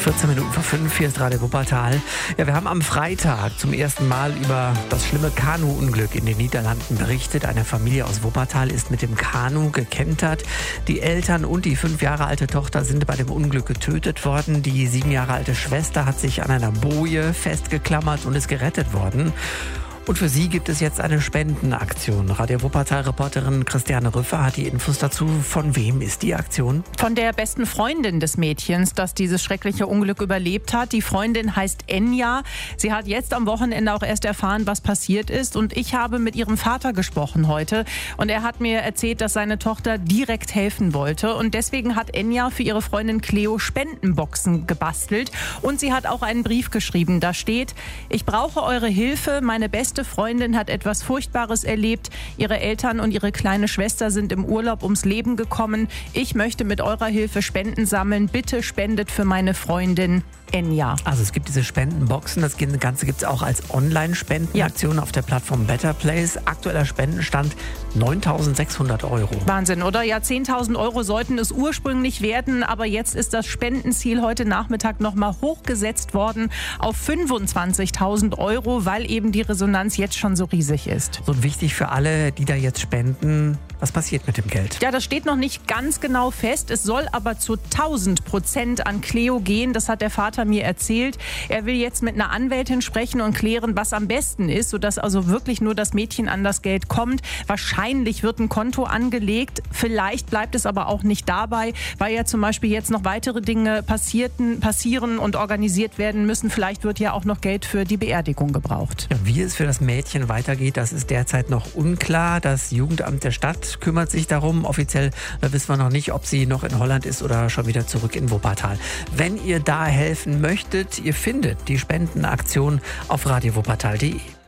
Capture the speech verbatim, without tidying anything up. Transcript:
vierzehn Minuten vor fünf, hier ist Radio Wuppertal. Ja, wir haben am Freitag zum ersten Mal über das schlimme Kanu-Unglück in den Niederlanden berichtet. Eine Familie aus Wuppertal ist mit dem Kanu gekentert. Die Eltern und die fünf Jahre alte Tochter sind bei dem Unglück getötet worden. Die sieben Jahre alte Schwester hat sich an einer Boje festgeklammert und ist gerettet worden. Und für sie gibt es jetzt eine Spendenaktion. Radio Wuppertal-Reporterin Christiane Rüffer hat die Infos dazu. Von wem ist die Aktion? Von der besten Freundin des Mädchens, das dieses schreckliche Unglück überlebt hat. Die Freundin heißt Enja. Sie hat jetzt am Wochenende auch erst erfahren, was passiert ist. Und ich habe mit ihrem Vater gesprochen heute. Und er hat mir erzählt, dass seine Tochter direkt helfen wollte. Und deswegen hat Enja für ihre Freundin Cleo Spendenboxen gebastelt. Und sie hat auch einen Brief geschrieben. Da steht: Ich brauche eure Hilfe. Meine beste Freundin hat etwas Furchtbares erlebt. Ihre Eltern und ihre kleine Schwester sind im Urlaub ums Leben gekommen. Ich möchte mit eurer Hilfe Spenden sammeln. Bitte spendet für meine Freundin Enja. Also es gibt diese Spendenboxen. Das Ganze gibt es auch als Online-Spendenaktion ja. auf der Plattform Better Place. Aktueller Spendenstand neuntausendsechshundert Euro. Wahnsinn, oder? Ja, zehntausend Euro sollten es ursprünglich werden, aber jetzt ist das Spendenziel heute Nachmittag nochmal hochgesetzt worden auf fünfundzwanzigtausend Euro, weil eben die Resonanz jetzt schon so riesig ist. So wichtig für alle, die da jetzt spenden. Was passiert mit dem Geld? Ja, das steht noch nicht ganz genau fest. Es soll aber zu tausend Prozent an Cleo gehen. Das hat der Vater mir erzählt. Er will jetzt mit einer Anwältin sprechen und klären, was am besten ist, sodass also wirklich nur das Mädchen an das Geld kommt. Wahrscheinlich wird ein Konto angelegt. Vielleicht bleibt es aber auch nicht dabei, weil ja zum Beispiel jetzt noch weitere Dinge passierten, passieren und organisiert werden müssen. Vielleicht wird ja auch noch Geld für die Beerdigung gebraucht. Ja, wie es für das Mädchen weitergeht, das ist derzeit noch unklar. Das Jugendamt der Stadt kümmert sich darum. Offiziell da wissen wir noch nicht, ob sie noch in Holland ist oder schon wieder zurück in Wuppertal. Wenn ihr da helfen möchtet, ihr findet die Spendenaktion auf radio wuppertal punkt de.